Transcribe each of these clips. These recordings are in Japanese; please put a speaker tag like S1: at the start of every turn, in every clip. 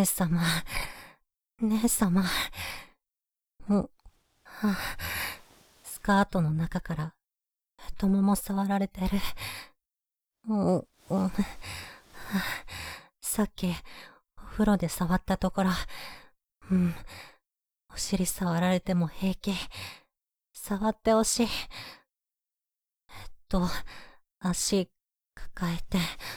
S1: 姉様、姉様。スカートの中から太もも触られてる。さっき、お風呂で触ったところ、お尻触られても平気。触ってほしい。足、抱えて。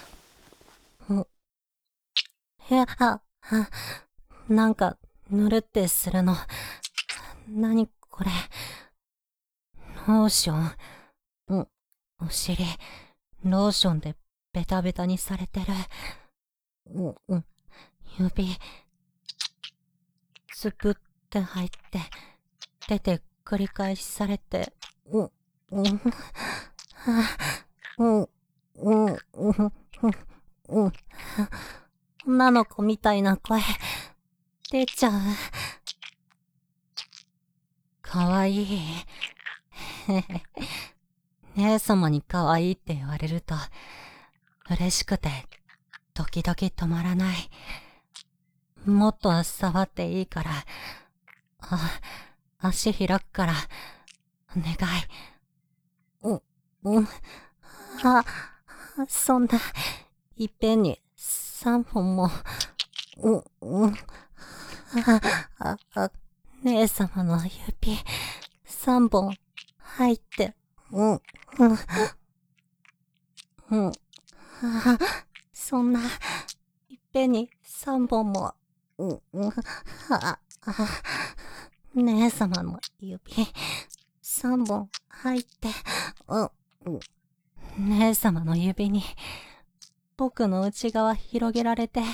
S1: なんか、ぬるってするの。何これ。ローション。お尻、ローションでベタベタにされてる。指、つぶって入って、出て繰り返しされて、女の子みたいな声、出ちゃう。かわいい。姉様にかわいいって言われると、嬉しくて、時々止まらない。もっと触っていいから、足開くから、お願い。そんな、いっぺんに3本も、姉様の指、3本入って、そんな、いっぺんに3本も、姉様の指、3本入って、姉様の指に、僕の内側広げられて、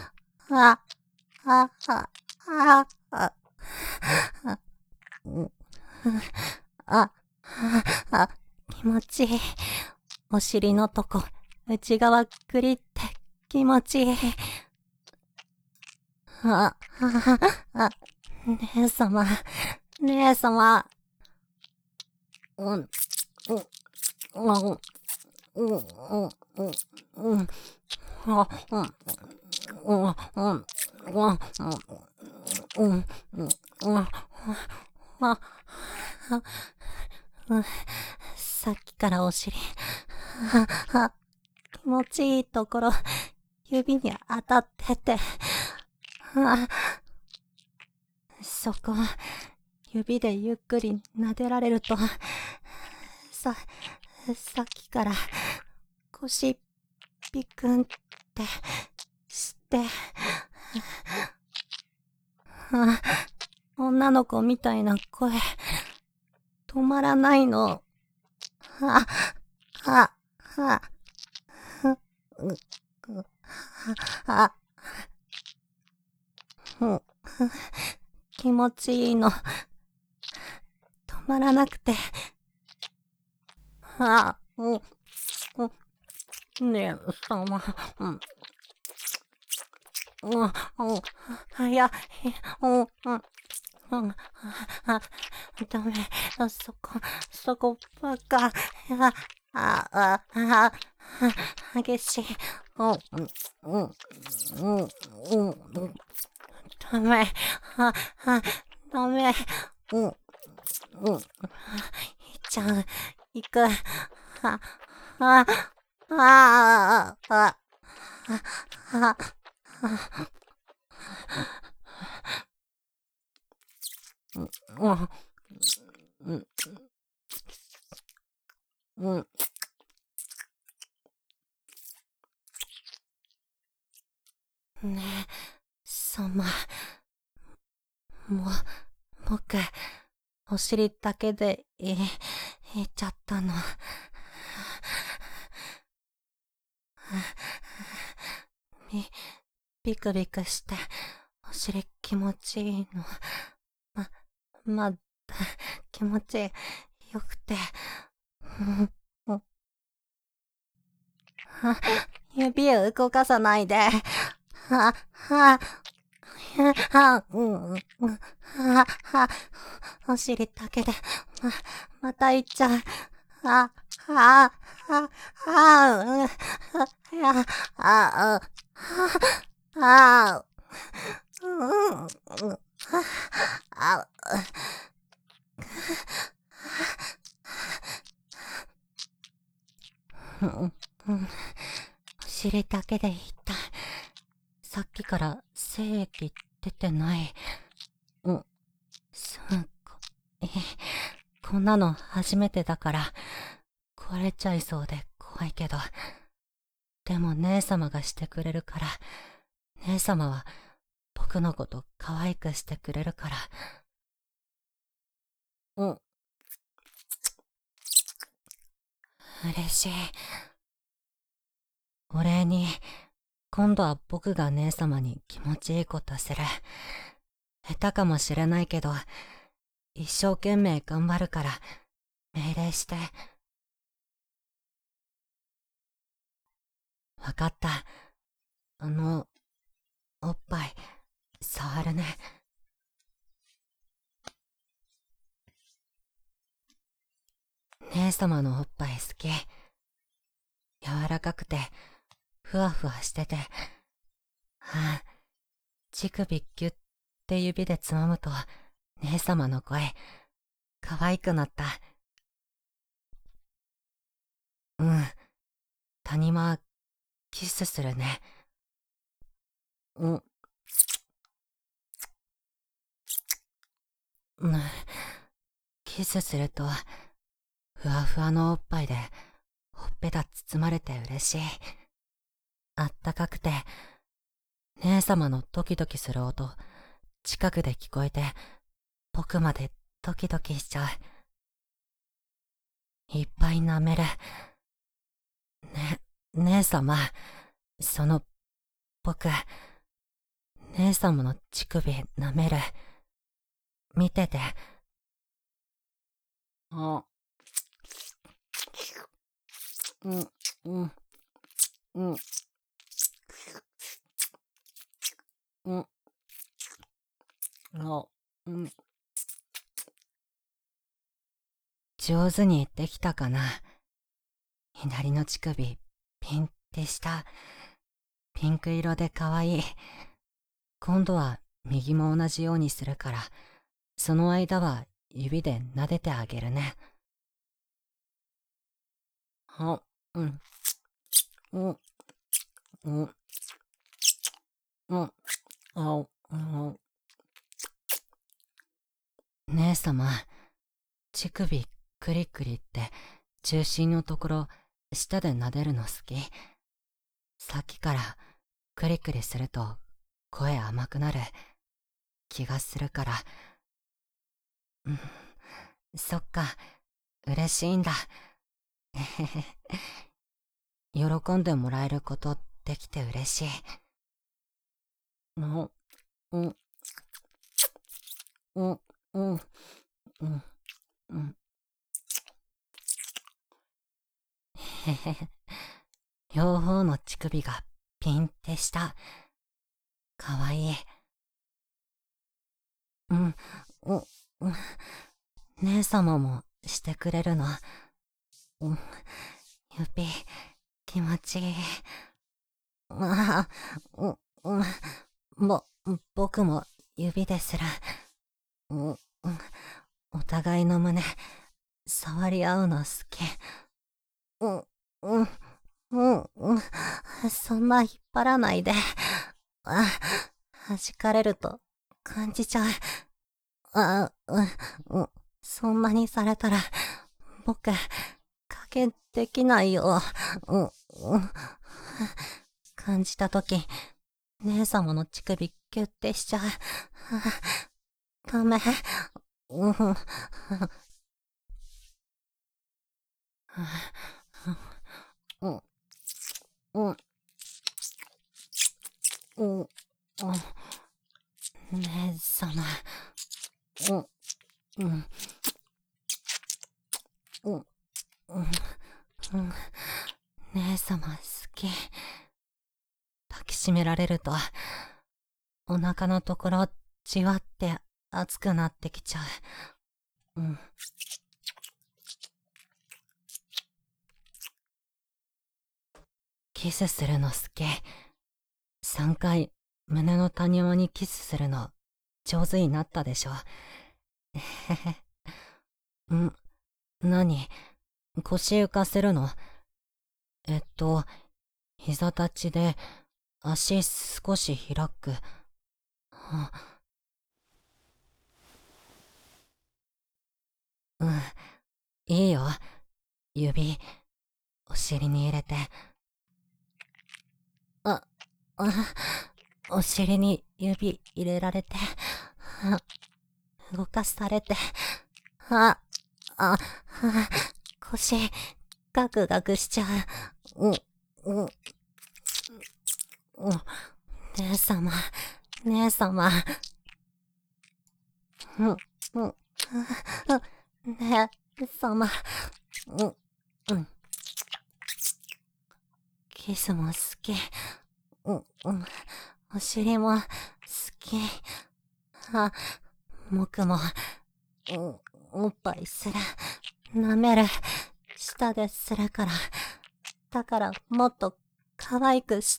S1: 気持ちいい。お尻のとこ、内側グリって気持ちいい。姉様、姉様。さっきからお尻、気持ちいいところ、指に当たってて、そこ、指でゆっくり撫でられると、さっきから腰ピクンってして、女の子みたいな声、止まらないの。気持ちいいの。止まらなくて。姉様。早い。ダメ。そこばっか。激しい。ダメ。ダメ。いっちゃう。行く。ねえ、様。僕、お尻だけで言っちゃったの。ビクビクして、お尻気持ちいいの。まだ、気持ちよくて。指を動かさないで。お尻だけで、また行っちゃう。 あ、お尻だけで痛い。さっきから精液出てない。そうか。こんなの初めてだから、壊れちゃいそうで怖いけど。でも姉様がしてくれるから、姉様は僕のこと可愛くしてくれるから。嬉しい。お礼に、今度は僕が姉様に気持ちいいことする。下手かもしれないけど、一生懸命頑張るから、命令して。わかった。おっぱい、触るね。姉様のおっぱい好き。柔らかくて、ふわふわしてて。乳首ギュッて指でつまむと、姉様の声、可愛くなった。谷間、キスするね。キスすると、ふわふわのおっぱいで、ほっぺた包まれて嬉しい。あったかくて、姉様のドキドキする音、近くで聞こえて、僕までドキドキしちゃう。いっぱい舐める。姉様、僕、姉様の乳首舐める。見てて。上手にできたかな。左の乳首、ピンってした。ピンク色で可愛い。今度は右も同じようにするから、その間は指で撫でてあげるね。姉様、乳首クリクリって中心のところ舌で撫でるの好き？さっきからクリクリすると声甘くなる気がするから。そっか、嬉しいんだ。喜んでもらえることできて嬉しい。両方の乳首がピンってした。かわいい。姉様もしてくれるの？指、気持ちいい。僕も指でする。お互いの胸、触り合うの好き。そんな引っ張らないで。弾かれると感じちゃう。そんなにされたら、僕、加減できないよ。感じたとき、姉様の乳首ギュッてしちゃう。ダメ。姉様。姉様好き。抱きしめられると、お腹のところじわって熱くなってきちゃう。キスするの好き。3回胸の谷間にキスするの上手になったでしょ。えへへ。何？腰浮かせるの？膝立ちで足少し開く。うん、いいよ。指、お尻に入れて。あ、お尻に指入れられて、動かされて、あ、あ、腰、ガクガクしちゃう。姉様、姉様。姉様。キスも好き。お尻も好き。僕も、おっぱいする。舐める。舌でするから。だからもっと可愛くして。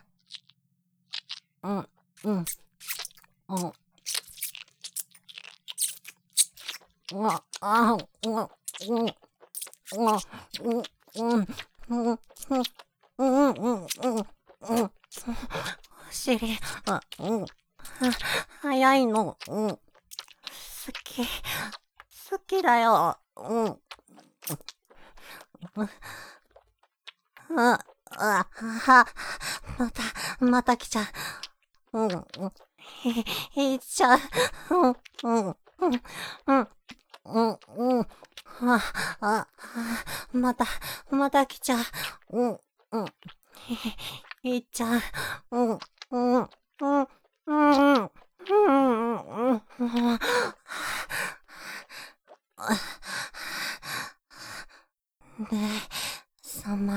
S1: お尻、早いの。好き。好きだよ。また来ちゃう。いっちゃう。また来ちゃう。いっちゃう。ねえ、様。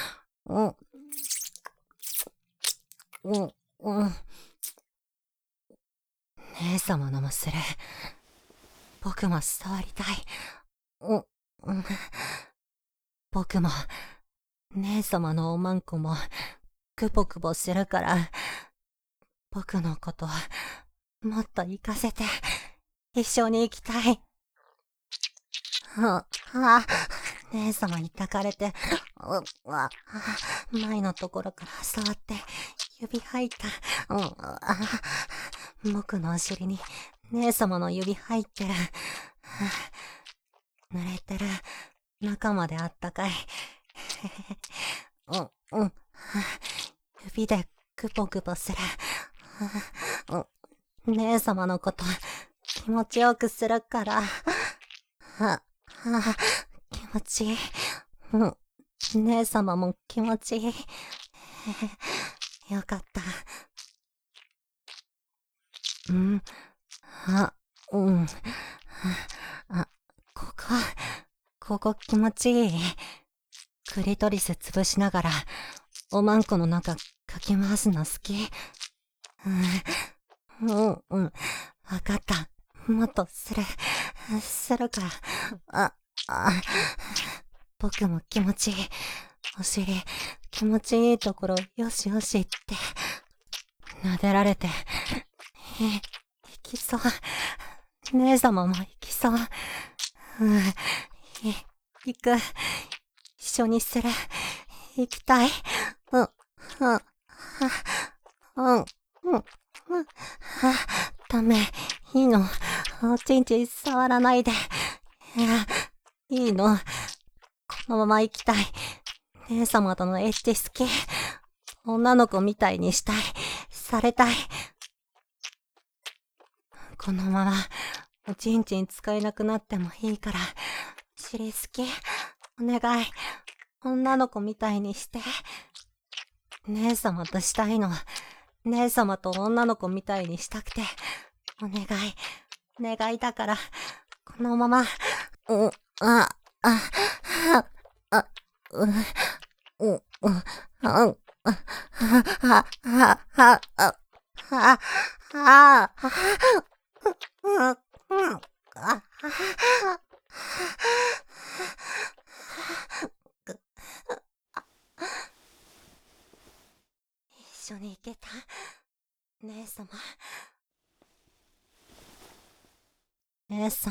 S1: 姉様のもする。僕も触りたい。僕も、姉様のおまんこも、クポクポするから、僕のこと、もっと行かせて、一緒に行きたい。姉様に抱かれて、前のところから触って、指入った。僕のお尻に、姉様の指入ってる。濡れてる。中まであったかい。指でクポクポする。姉様のこと気持ちよくするから。気持ちいい。姉様も気持ちいい。よかった。ここ気持ちいい。クリトリス潰しながら、おまんこの中かき回すの好き。わかった。もっとするから。僕も気持ちいい。お尻、気持ちいいところ、よしよしって。撫でられて、行きそう。姉様も行きそう。行く。一緒にする。行きたい。ダメ。いいの。おちんちん触らないで。いいの。このまま行きたい。姉様とのエッチ好き。女の子みたいにしたい。されたい。このまま、おちんちん使えなくなってもいいから、尻好き。お願い。女の子みたいにして。姉様としたいの。姉様と女の子みたいにしたくて。お願い。願いだから、このまま、一緒に行けた。 姉様。姉様。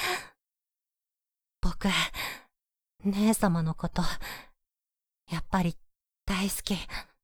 S1: 僕、姉様のこと、やっぱり大好き。